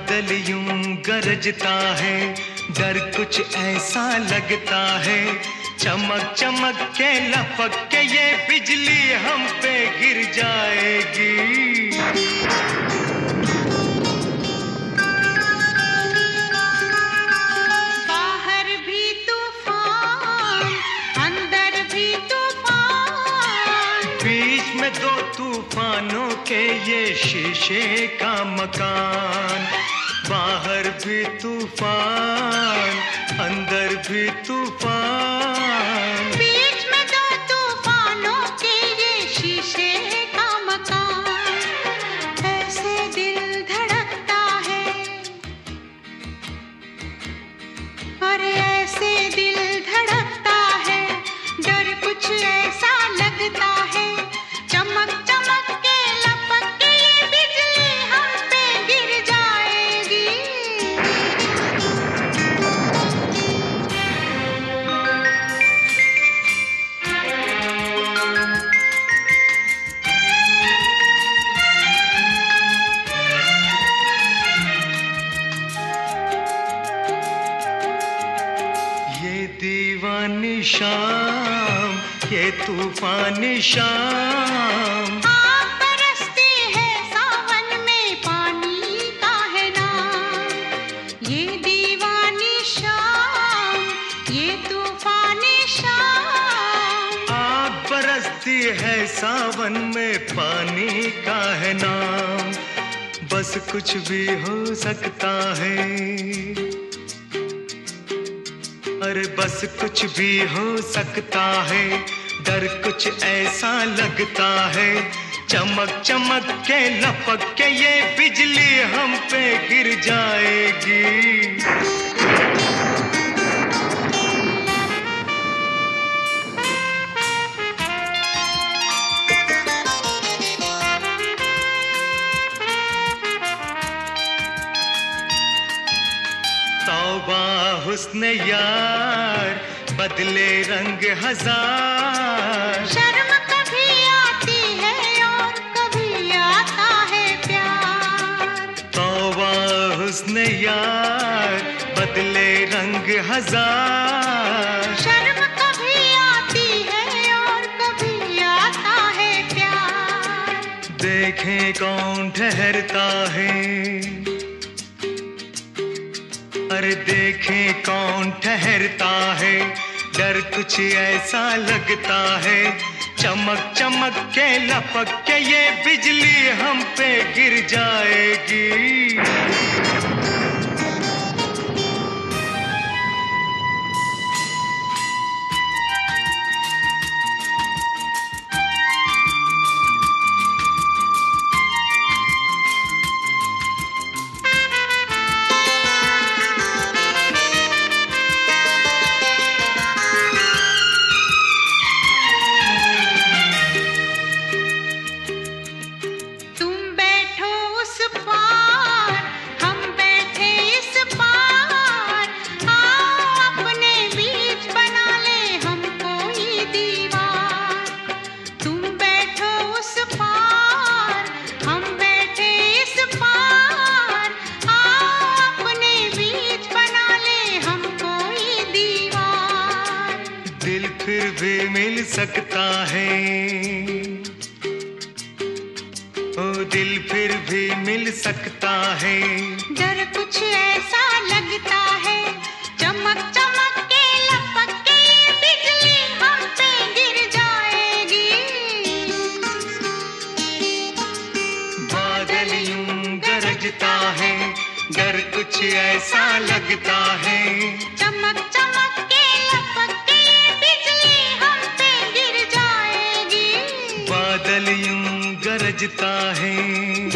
बादल यूं गरजता है, डर कुछ ऐसा लगता है, चमक चमक के लपक के ये बिजली हम पे गिर जाएगी। बाहर भी तूफान, अंदर भी तूफान, बीच में दो तूफानों के ये शीशे का मकान। बाहर भी तूफान, अंदर भी तूफान, बीच में दो तूफानों के ये शीशे का मकान। ऐसे दिल धड़कता है, अरे ऐसे दिल धड़कता है, डर कुछ ऐसा लगता है, चमक चमक के लपक के ये बिजली हम पे गिर जाएगी। ये दीवानी शाम, ये तूफानी शाम, आग बरसती है सावन में, पानी का है नाम। ये दीवानी शाम, ये तूफानी शाम, आग बरसती है सावन में, पानी का है नाम। बस कुछ भी हो सकता है, अरे बस कुछ भी हो सकता है, डर कुछ ऐसा लगता है, चमक चमक के लपक के ये बिजली हम पे गिर जाएगी। तौबा हुस्न यार, बदले रंग हजार। शर्म कभी आती है और कभी आता है प्यार। तौबा हुस्न यार, बदले रंग हजार। शर्म कभी आती है और कभी आता है प्यार। देखें कौन ठहरता है, अरे देखें कौन ठहरता है, डर कुछ ऐसा लगता है, चमक चमक के लपक के ये बिजली हम पे गिर जाएगी। फिर भी मिल सकता है, ओ दिल फिर भी मिल सकता है। डर कुछ ऐसा लगता है, चमक चमक के लपक के बिजली हम पे गिर जाएगी। बादल यूं गरजता है, डर कुछ ऐसा लगता है। चमक चमक के लपक के बिजली हम पे गिर जाएगी। बादल यूं गरजता है।